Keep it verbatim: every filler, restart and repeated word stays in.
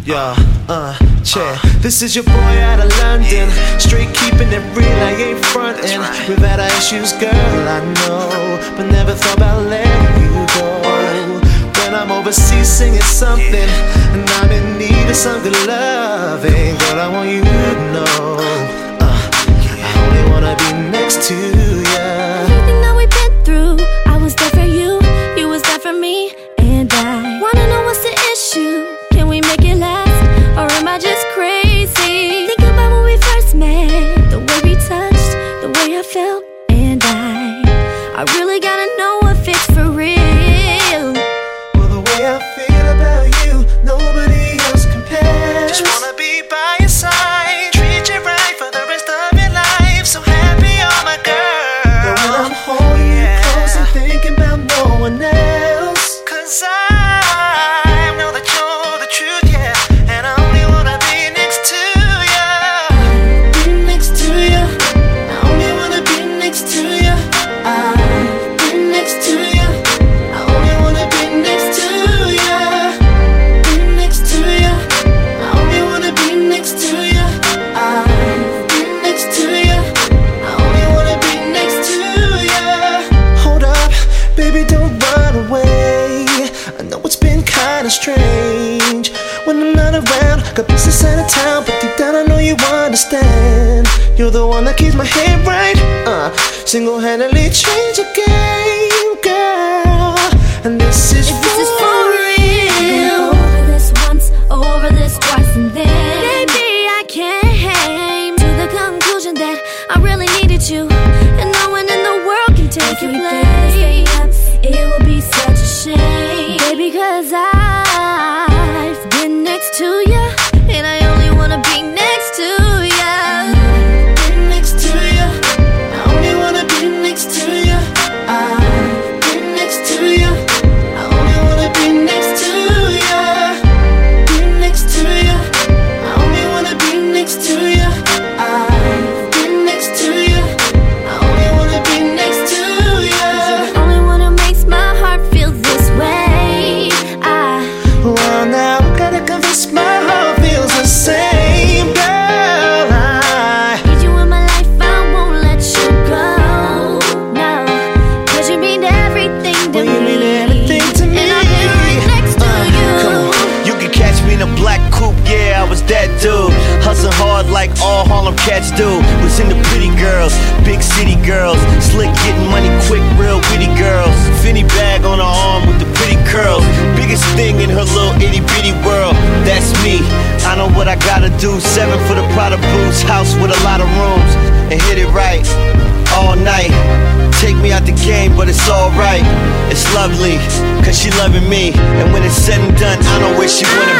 Yeah, uh, check. This is your boy out of London. Straight keeping it real, I ain't frontin'. We've had our issues, girl, I know, but never thought about letting you go. When I'm overseas singing something, and I'm in need of some good loving, girl, I want you to know, uh, I only wanna be next to ya. Everything that we've been through, I was there for you, you was there for me, and I wanna know what's the issue. Can we make it last, or am I just crazy? Think about when we first met, the way we touched, the way I felt, and I I really gotta know if it's for real. Well, the way I feel about you, nobody else compares. Just wanna be by your side, treat you right for the rest of your life. So happy, oh my girl. But when I'm holding you close and thinking about no one else, 'cause I strange when I'm not around. Got business out of town, but deep down I know you understand. You're the one that keeps my head right. Uh, single-handedly change the game, girl. And this is, this for, is for real. Over this once, over this twice, and then baby I came to the conclusion that I really needed you, and no one in the world can take your place. It would be such a shame, baby, 'cause I to ya, and I only wanna be next to ya. Be next to ya, I only wanna be next to ya. I've been next to ya, I only wanna be next to ya. Be next to ya, I only wanna be next to ya. I've been next to ya, I only wanna be next to ya. You're the only one who makes my heart feel this way. I well now I gotta convince my heart feels the same, girl. I need you in my life, I won't let you go. No, 'cause you mean everything to well, me. You mean everything to me. And I'll be right next to uh, you. Come on. You can catch me in a black coupe, yeah, I was that dude. Hustling hard like all Harlem cats do. Was into pretty girls, big city girls, slick getting money quick, real witty girls. Finny bag on her arm with the pretty curls. Biggest thing in her little itty bitty world. That's me, I know what I gotta do. Seven for the Prada boots, house with a lot of rooms, and hit it right all night. Take me out the game, but it's alright. It's lovely, 'cause she loving me, and when it's said and done, I know where she wanna